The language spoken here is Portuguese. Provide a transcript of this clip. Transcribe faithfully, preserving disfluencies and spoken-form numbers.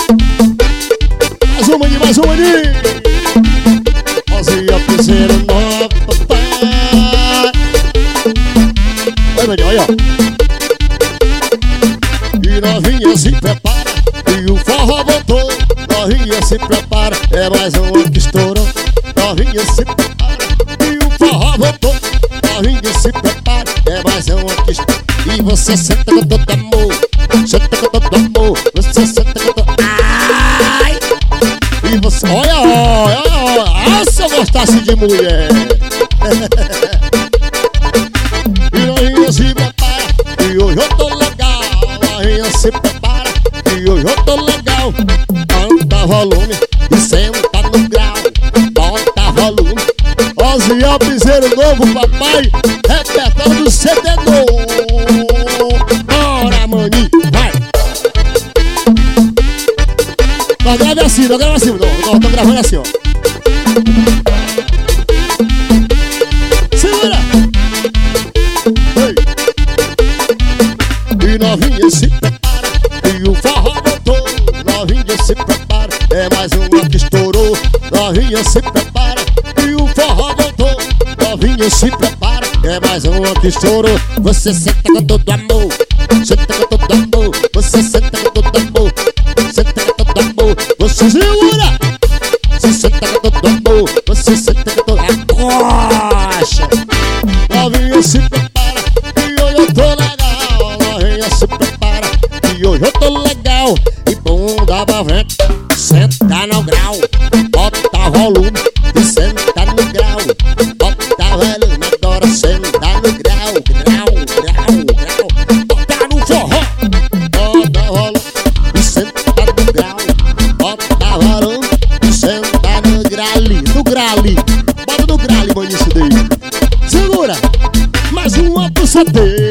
Mais uma de, mais uma de. Rosinha Piseiro nova, papai. Olha, olha, olha. E novinha se prepara, e o forró voltou. Novinha se prepara, é mais uma que estourou. Novinha se prepara, e o forró voltou. Novinha se prepara, é mais uma que estourou. E você senta com todo amor, senta com todo amor. Você senta com todo... Ai! E você... Olha, olha, olha, olha, se eu gostasse de mulher. E novinha se prepara, e hoje eu tô legal. Novinha se prepara, e hoje eu tô legal. Bota volume e senta no grau. Bota volume. Rosinha Piseiro novo, papai. Repertório do C D novo. Bora, mani, vai. Nós grava assim, nós grava assim. Nós tô gravando assim, ó. Segura. Ei. E novinha se prepara, e o forró voltou. Novinha se prepara, é mais uma que estourou. Novinha se prepara, e o forró voltou. Novinha se prepara, é mais uma que estourou. Você senta com todo amor, senta com todo amor. Você senta com todo amor, senta com todo amor. Você segura, você senta com todo amor. Você senta com todo amor. Poxa. Novinha se prepara, e hoje eu tô legal. Novinha se prepara, e hoje eu tô legal. E bunda pra frente, senta no grau. Bota volume e senta no grau. Bota volume, agora senta no grau. Grau, grau, grau. Bota no forró. Bota volume e senta no grau. Bota volume e senta no grali. No grali. Bota no grali, mano, isso daí. Segura. Mais uma pro C D.